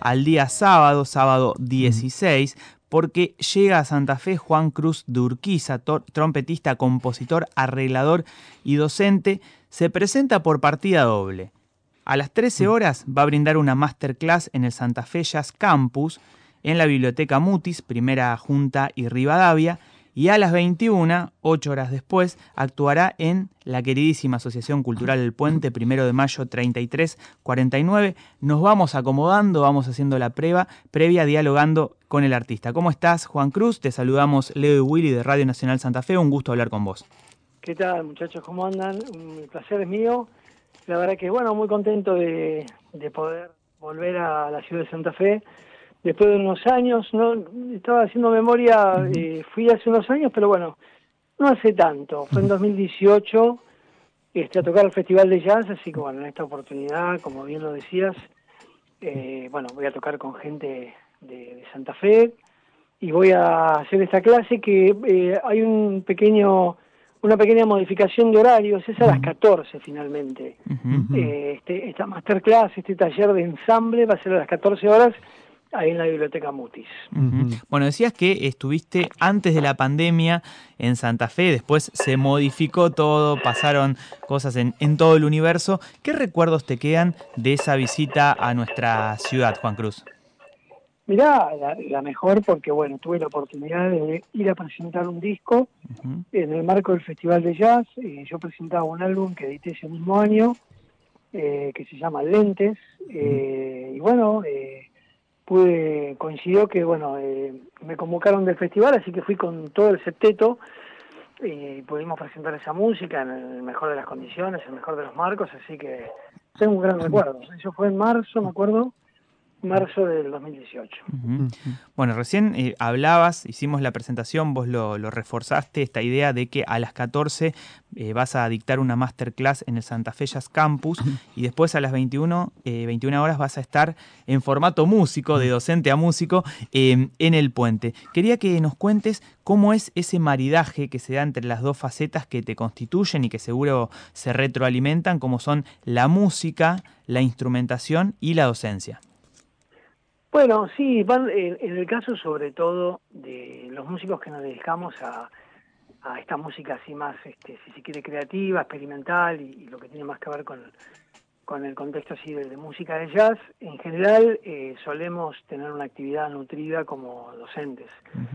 al día sábado 16, porque llega a Santa Fe Juan Cruz de Urquiza, trompetista, compositor, arreglador y docente. Se presenta por partida doble. A las 13 horas va a brindar una masterclass en el Santa Fe Jazz Campus, en la Biblioteca Mutis, Primera Junta y Rivadavia, y a las 21, 8 horas después, actuará en la queridísima Asociación Cultural El Puente, 1 de mayo 3349. Nos vamos acomodando, vamos haciendo la previa, dialogando con el artista. ¿Cómo estás, Juan Cruz? Te saludamos Leo y Willy de Radio Nacional Santa Fe. Un gusto hablar con vos. ¿Qué tal, muchachos? ¿Cómo andan? El placer es mío. La verdad que, bueno, muy contento de poder volver a la ciudad de Santa Fe. Después de unos años, ¿no? Estaba haciendo memoria, fui hace unos años, pero bueno, no hace tanto. Fue en 2018 a tocar el Festival de Jazz, así que bueno, en esta oportunidad, como bien lo decías, bueno, voy a tocar con gente de Santa Fe y voy a hacer esta clase que hay una pequeña modificación de horarios, es a las 14 finalmente. Esta masterclass, este taller de ensamble va a ser a las 14 horas, ahí en la Biblioteca Mutis. Bueno, decías que estuviste antes de la pandemia en Santa Fe, después se modificó todo, pasaron cosas en todo el universo. ¿Qué recuerdos te quedan de esa visita a nuestra ciudad, Juan Cruz? Mirá, la mejor porque, bueno, tuve la oportunidad de ir a presentar un disco en el marco del Festival de Jazz. Yo presentaba un álbum que edité ese mismo año, que se llama Lentes, y bueno, coincidió que, bueno, me convocaron del festival, así que fui con todo el septeto y pudimos presentar esa música en el mejor de las condiciones, el mejor de los marcos, así que tengo un gran recuerdo. Eso fue en marzo, me acuerdo, marzo del 2018. Bueno, recién hicimos la presentación, vos lo reforzaste, esta idea de que a las 14 vas a dictar una masterclass en el Santa Fe Jazz Campus y después a las 21 horas vas a estar en formato músico, de docente a músico, en el Puente. Quería que nos cuentes cómo es ese maridaje que se da entre las dos facetas que te constituyen y que seguro se retroalimentan, como son la música, la instrumentación y la docencia. Bueno, sí, en el caso sobre todo de los músicos que nos dedicamos a esta música así más, si se quiere, creativa, experimental y lo que tiene más que ver con el contexto así de música de jazz, en general solemos tener una actividad nutrida como docentes.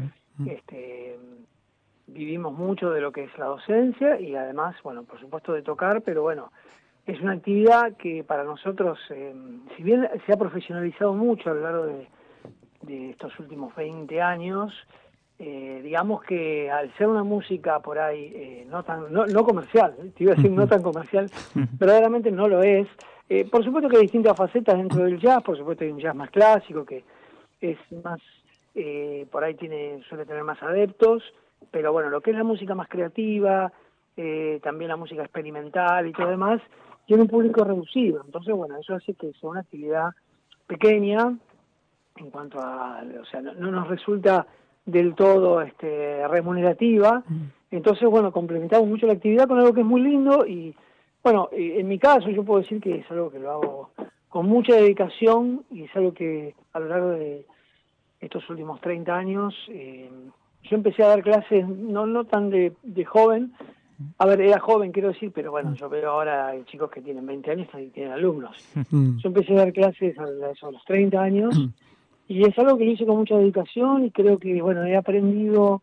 Vivimos mucho de lo que es la docencia y además, bueno, por supuesto de tocar, pero bueno, es una actividad que para nosotros, si bien se ha profesionalizado mucho a lo largo de estos últimos 20 años, digamos que al ser una música por ahí no comercial, te iba a decir no tan comercial, verdaderamente no lo es. Por supuesto que hay distintas facetas dentro del jazz, por supuesto hay un jazz más clásico que es más, por ahí suele tener más adeptos, pero bueno, lo que es la música más creativa, también la música experimental y todo demás, tiene un público reducido. Entonces, bueno, eso hace que sea una actividad pequeña en cuanto a, o sea, no nos resulta del todo remunerativa. Entonces, bueno, complementamos mucho la actividad con algo que es muy lindo y, bueno, en mi caso yo puedo decir que es algo que lo hago con mucha dedicación y es algo que a lo largo de estos últimos 30 años, yo empecé a dar clases no tan de joven. A ver, era joven, quiero decir, pero bueno, yo veo ahora chicos que tienen 20 años y tienen alumnos. Yo empecé a dar clases a los 30 años y es algo que lo hice con mucha dedicación y creo que, bueno, he aprendido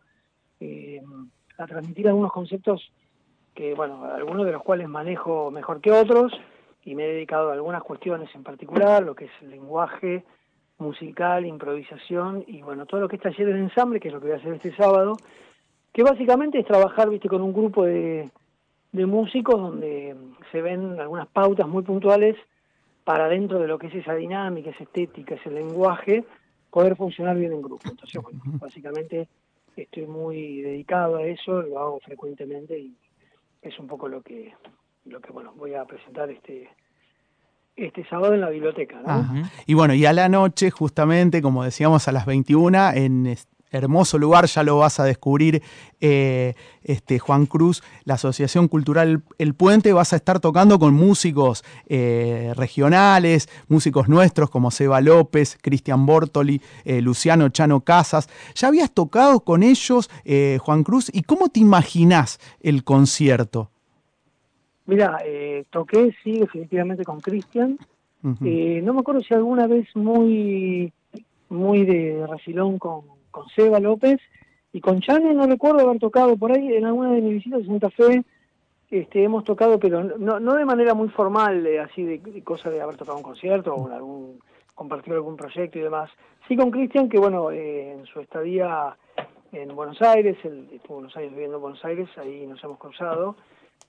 a transmitir algunos conceptos que, bueno, algunos de los cuales manejo mejor que otros y me he dedicado a algunas cuestiones en particular, lo que es el lenguaje musical, improvisación y, bueno, todo lo que es taller de ensamble, que es lo que voy a hacer este sábado, que básicamente es trabajar, viste, con un grupo de músicos donde se ven algunas pautas muy puntuales para dentro de lo que es esa dinámica, esa estética, ese lenguaje, poder funcionar bien en grupo. Entonces, bueno, básicamente estoy muy dedicado a eso, lo hago frecuentemente y es un poco lo que bueno, voy a presentar este sábado en la biblioteca, ¿no? Y bueno, y a la noche, justamente, como decíamos, a las 21, hermoso lugar, ya lo vas a descubrir, Juan Cruz, la Asociación Cultural El Puente. Vas a estar tocando con músicos regionales, músicos nuestros como Seba López, Cristian Bortoli, Luciano Chano Casas. ¿Ya habías tocado con ellos, Juan Cruz? ¿Y cómo te imaginás el concierto? Mira, toqué, sí, definitivamente con Cristian. Uh-huh. No me acuerdo si alguna vez muy de refilón con Seba López, y con Chano no recuerdo haber tocado por ahí en alguna de mis visitas a Santa Fe. Hemos tocado, pero no de manera muy formal, así de cosa de haber tocado un concierto o compartido algún proyecto y demás. Sí con Cristian, que bueno, en su estadía en Buenos Aires, él estuvo unos años viviendo en Buenos Aires, ahí nos hemos cruzado.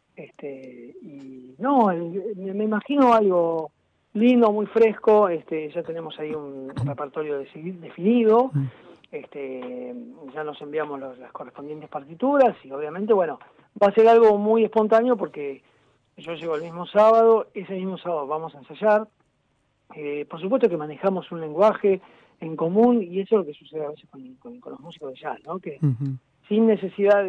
Y no, me imagino algo lindo, muy fresco. Ya tenemos ahí un repertorio definido. Ya nos enviamos las correspondientes partituras y obviamente, bueno, va a ser algo muy espontáneo porque yo llego el mismo sábado, ese mismo sábado vamos a ensayar. Por supuesto que manejamos un lenguaje en común, y eso es lo que sucede a veces con los músicos de jazz, ¿no? Que Uh-huh. sin necesidad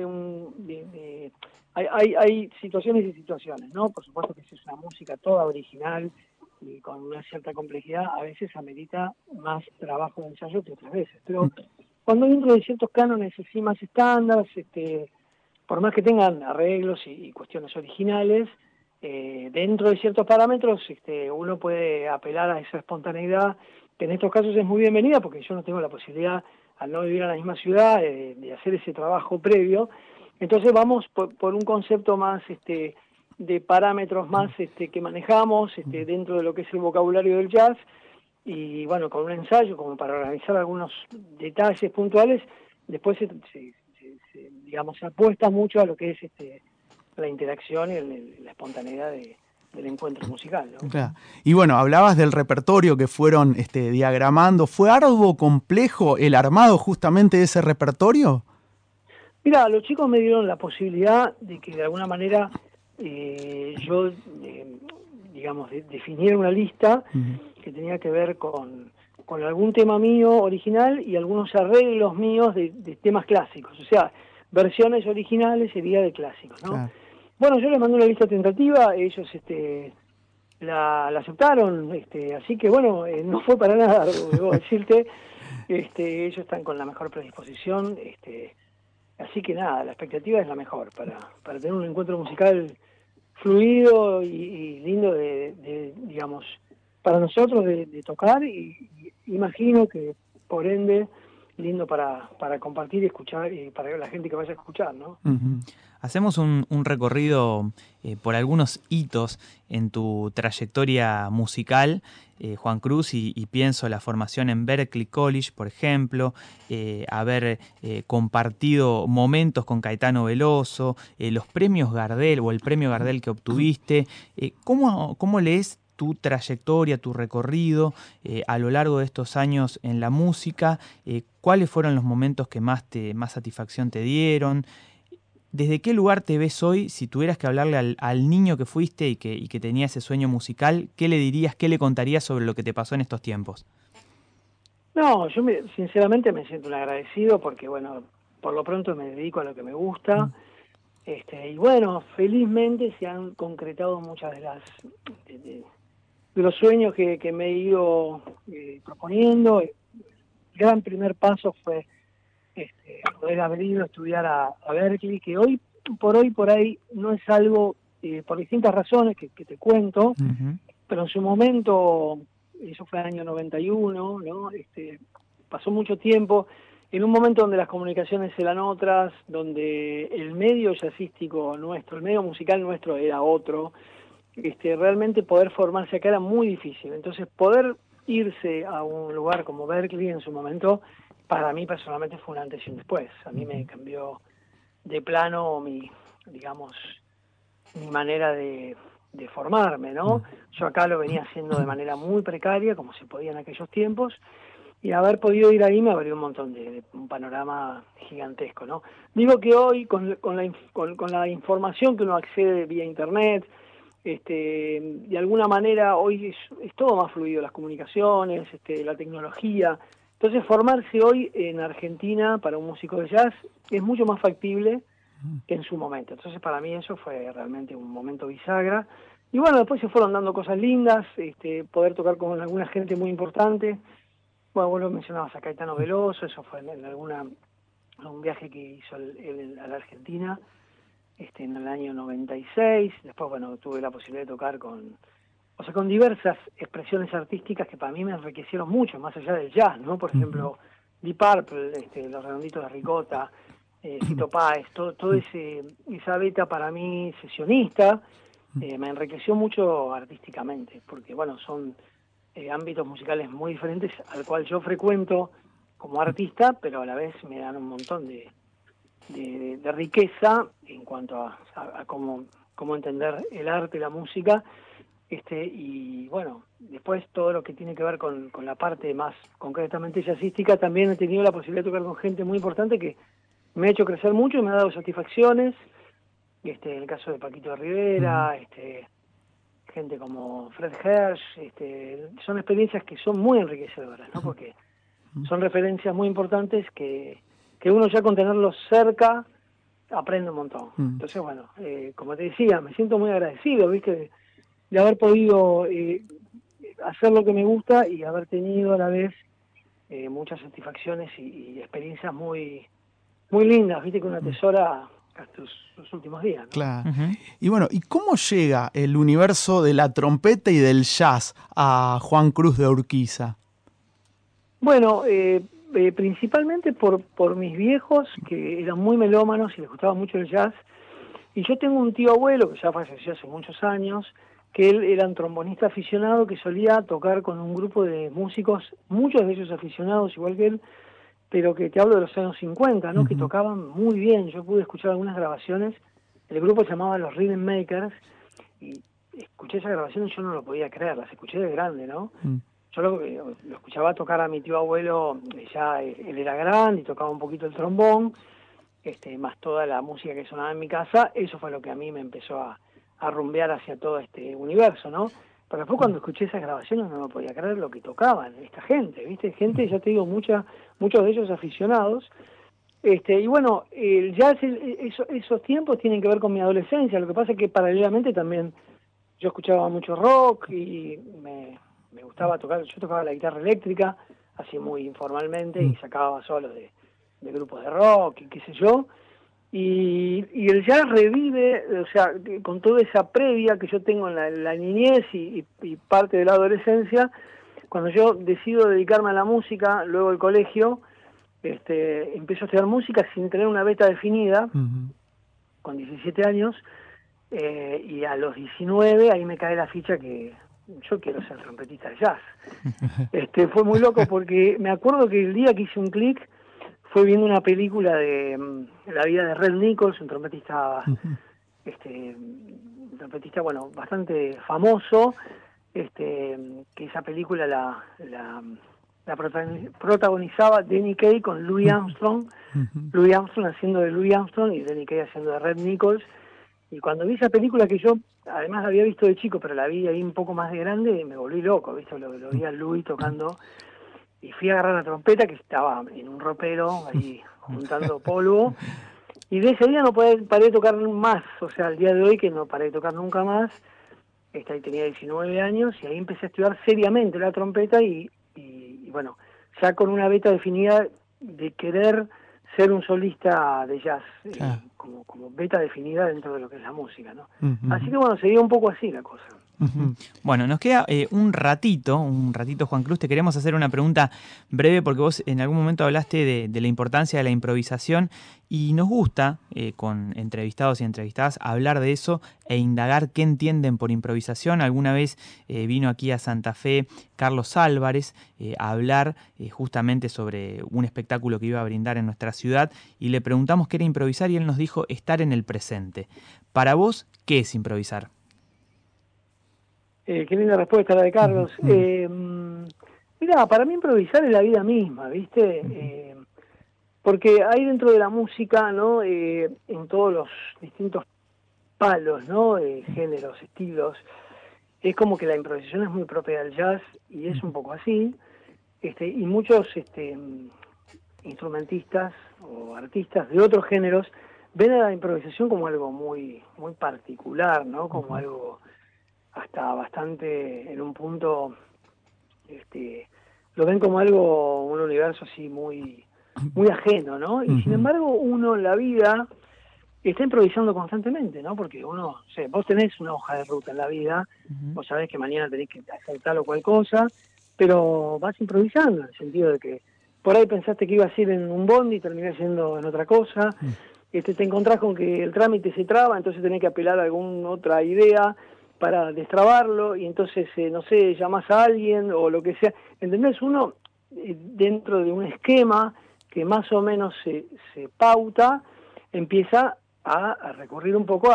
hay situaciones y situaciones, ¿no? Por supuesto que si es una música toda original y con una cierta complejidad, a veces amerita más trabajo de ensayo que otras veces. Pero cuando dentro de ciertos cánones así más estándares, por más que tengan arreglos y cuestiones originales, dentro de ciertos parámetros, uno puede apelar a esa espontaneidad, que en estos casos es muy bienvenida, porque yo no tengo la posibilidad, al no vivir en la misma ciudad, de hacer ese trabajo previo. Entonces vamos por un concepto más de parámetros más que manejamos dentro de lo que es el vocabulario del jazz, y bueno, con un ensayo como para organizar algunos detalles puntuales. Después digamos, se apuesta mucho a lo que es la interacción y la espontaneidad del encuentro musical, ¿no? Claro. Y bueno, hablabas del repertorio que fueron diagramando. ¿Fue arduo, complejo el armado justamente de ese repertorio? Mira, los chicos me dieron la posibilidad de que de alguna manera yo, digamos, definiera una lista que tenía que ver con algún tema mío original y algunos arreglos míos de temas clásicos, o sea, versiones originales sería de clásicos, ¿no? Claro. Bueno, yo les mandé una lista tentativa, ellos la aceptaron, así que bueno, no fue para nada, debo decirte, ellos están con la mejor predisposición, así que nada, la expectativa es la mejor para tener un encuentro musical fluido y lindo digamos, para nosotros de tocar, y imagino que por ende lindo para compartir y escuchar, y para la gente que vaya a escuchar, ¿no? Uh-huh. Hacemos un recorrido por algunos hitos en tu trayectoria musical, Juan Cruz, y pienso la formación en Berklee College, por ejemplo, haber compartido momentos con Caetano Veloso, los premios Gardel o el premio Gardel que obtuviste. ¿Cómo lees tu trayectoria, tu recorrido a lo largo de estos años en la música? ¿Cuáles fueron los momentos que más satisfacción te dieron? ¿Desde qué lugar te ves hoy? Si tuvieras que hablarle al niño que fuiste y que tenía ese sueño musical, ¿qué le dirías, qué le contarías sobre lo que te pasó en estos tiempos? No, yo sinceramente me siento un agradecido porque, bueno, por lo pronto me dedico a lo que me gusta. Y bueno, felizmente se han concretado muchas de los sueños que me he ido proponiendo. El gran primer paso fue poder haber ido a estudiar a Berklee, que hoy por ahí no es algo, por distintas razones que te cuento, Uh-huh. pero en su momento, eso fue el año 91, ¿no? Pasó mucho tiempo, en un momento donde las comunicaciones eran otras, donde el medio jazzístico nuestro, el medio musical nuestro era otro. Realmente poder formarse acá era muy difícil. Entonces, poder irse a un lugar como Berklee en su momento, para mí personalmente fue un antes y un después. A mí me cambió de plano digamos, mi manera de formarme, ¿no? Yo acá lo venía haciendo de manera muy precaria, como se podía en aquellos tiempos, y haber podido ir ahí me abrió un montón de un panorama gigantesco, ¿no? Digo que hoy, con la información que uno accede vía internet, de alguna manera hoy es todo más fluido, las comunicaciones, la tecnología, Entonces formarse hoy en Argentina para un músico de jazz es mucho más factible que en su momento. Entonces para mí eso fue realmente un momento bisagra. Y bueno, después se fueron dando cosas lindas, poder tocar con alguna gente muy importante. Bueno, vos lo mencionabas a Caetano Veloso, eso fue en un viaje que hizo él a la Argentina en el año 96. Después, bueno, tuve la posibilidad de tocar con diversas expresiones artísticas que para mí me enriquecieron mucho, más allá del jazz, ¿no? Por ejemplo, Deep Purple, Los Redonditos de Ricota, Fito Páez, todo esa beta para mí sesionista, me enriqueció mucho artísticamente, porque bueno, son ámbitos musicales muy diferentes al cual yo frecuento como artista, pero a la vez me dan un montón de riqueza en cuanto a cómo entender el arte y la música, y bueno, después todo lo que tiene que ver con la parte más concretamente jazzística, también he tenido la posibilidad de tocar con gente muy importante que me ha hecho crecer mucho y me ha dado satisfacciones, en el caso de Paquito Rivera, gente como Fred Hersch, son experiencias que son muy enriquecedoras, ¿no? Porque son referencias muy importantes que uno ya con tenerlos cerca aprende un montón. Entonces, bueno, como te decía, me siento muy agradecido, ¿viste? De haber podido hacer lo que me gusta y haber tenido a la vez muchas satisfacciones y experiencias muy muy lindas, ¿viste? Que uno atesora hasta los últimos días, ¿no? Claro. Y bueno, ¿y cómo llega el universo de la trompeta y del jazz a Juan Cruz de Urquiza? Bueno, principalmente por mis viejos, que eran muy melómanos y les gustaba mucho el jazz. Y yo tengo un tío abuelo, que ya falleció hace muchos años, que él era un trombonista aficionado que solía tocar con un grupo de músicos, muchos de ellos aficionados igual que él, pero que te hablo de los años 50, ¿no? Que tocaban muy bien. Yo pude escuchar algunas grabaciones. El grupo se llamaba Los Rhythm Makers, y escuché esas grabaciones y yo no lo podía creer, las escuché de grande, ¿no? Yo lo escuchaba tocar a mi tío abuelo, ya él era grande y tocaba un poquito el trombón, más toda la música que sonaba en mi casa. Eso fue lo que a mí me empezó a rumbear hacia todo este universo, ¿no? Pero después cuando escuché esas grabaciones no me podía creer lo que tocaban esta gente, ¿viste? Gente, ya te digo, muchos de ellos aficionados. Y bueno, el jazz, esos tiempos tienen que ver con mi adolescencia. Lo que pasa es que paralelamente también yo escuchaba mucho rock y me gustaba tocar. Yo tocaba la guitarra eléctrica, así muy informalmente, y sacaba solos de grupos de rock y qué sé yo. Y el jazz revive, o sea, con toda esa previa que yo tengo en la niñez y parte de la adolescencia. Cuando yo decido dedicarme a la música, luego del colegio, empiezo a estudiar música sin tener una beta definida, con 17 años, y a los 19 ahí me cae la ficha que yo quiero ser trompetista de jazz. Fue muy loco porque me acuerdo que el día que hice un clic fue viendo una película de la vida de Red Nichols, un trompetista, bueno, bastante famoso, que esa película la protagonizaba Danny Kaye con Louis Armstrong, Louis Armstrong haciendo de Louis Armstrong y Danny Kaye haciendo de Red Nichols. Y cuando vi esa película, que yo además la había visto de chico, pero la vi ahí un poco más de grande, me volví loco, ¿viste? Lo vi a Louis tocando, y fui a agarrar la trompeta, que estaba en un ropero ahí juntando polvo, y de ese día no paré de tocar más. O sea, al día de hoy que no paré de tocar nunca más. Ahí tenía 19 años y ahí empecé a estudiar seriamente la trompeta y bueno, ya con una beta definida de querer ser un solista de jazz, como beta definida dentro de lo que es la música, ¿no? Así que bueno, seguía un poco así la cosa. Bueno, nos queda un ratito, Juan Cruz. Te queremos hacer una pregunta breve porque vos en algún momento hablaste de la importancia de la improvisación y nos gusta, con entrevistados y entrevistadas, hablar de eso e indagar qué entienden por improvisación. Alguna vez vino aquí a Santa Fe Carlos Álvarez a hablar justamente sobre un espectáculo que iba a brindar en nuestra ciudad y le preguntamos qué era improvisar y él nos dijo estar en el presente. Para vos, ¿qué es improvisar? Qué linda respuesta la de Carlos. Mirá, para mí improvisar es la vida misma, ¿viste? Porque hay dentro de la música, ¿no? En todos los distintos palos, ¿no? Géneros, estilos. Es como que la improvisación es muy propia del jazz y es un poco así. y muchos instrumentistas o artistas de otros géneros ven a la improvisación como algo muy muy particular, ¿no? Como algo hasta bastante, en un punto, lo ven como algo, un universo así muy muy ajeno, ¿no? Y sin embargo uno en la vida está improvisando constantemente, ¿no? Porque uno, o sea, vos tenés una hoja de ruta en la vida, vos sabés que mañana tenés que hacer tal o cual cosa, pero vas improvisando, en el sentido de que por ahí pensaste que ibas a ir en un bondi y terminás yendo en otra cosa, te encontrás con que el trámite se traba, entonces tenés que apelar a alguna otra idea para destrabarlo, y entonces, no sé, llamás a alguien o lo que sea, ¿entendés? Uno, dentro de un esquema que más o menos se pauta, empieza a recurrir un poco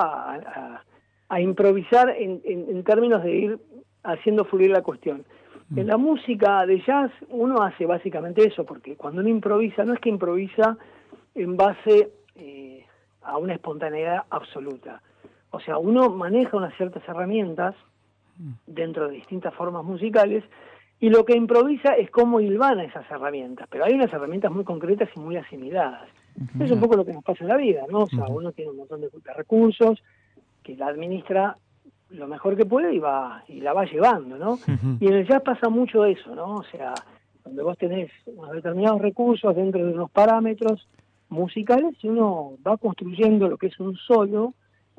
a improvisar en términos de ir haciendo fluir la cuestión. En la música de jazz uno hace básicamente eso, porque cuando uno improvisa, no es que improvisa en base a una espontaneidad absoluta. O sea, uno maneja unas ciertas herramientas dentro de distintas formas musicales, y lo que improvisa es cómo hilvana esas herramientas, pero hay unas herramientas muy concretas y muy asimiladas. Es un poco lo que nos pasa en la vida, ¿no? O sea, uno tiene un montón de recursos que la administra lo mejor que puede y la va llevando, ¿no? Y en el jazz pasa mucho eso, ¿no? O sea, donde vos tenés unos determinados recursos dentro de unos parámetros musicales, y uno va construyendo lo que es un solo,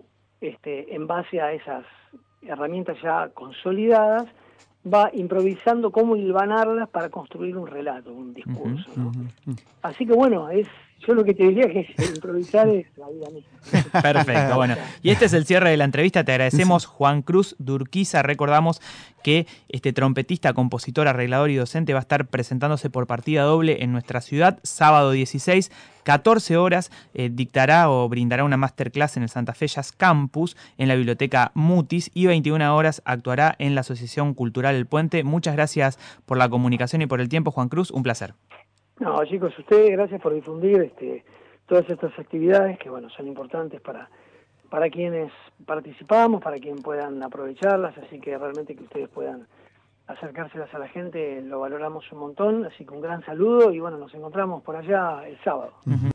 en base a esas herramientas ya consolidadas, va improvisando cómo hilvanarlas para construir un relato, un discurso, ¿no? Así que bueno, yo lo que te diría que es improvisar es la vida misma. Perfecto, bueno. Y este es el cierre de la entrevista. Te agradecemos, Juan Cruz de Urquiza. Recordamos que este trompetista, compositor, arreglador y docente va a estar presentándose por partida doble en nuestra ciudad, sábado 16, 14 horas, dictará o brindará una masterclass en el Santa Fe Jazz Campus, en la biblioteca Mutis, y 21 horas actuará en la Asociación Cultural El Puente. Muchas gracias por la comunicación y por el tiempo, Juan Cruz. Un placer. No, chicos, ustedes, gracias por difundir todas estas actividades que, bueno, son importantes para quienes participamos, para quienes puedan aprovecharlas, así que realmente que ustedes puedan acercárselas a la gente, lo valoramos un montón, así que un gran saludo y bueno, nos encontramos por allá el sábado.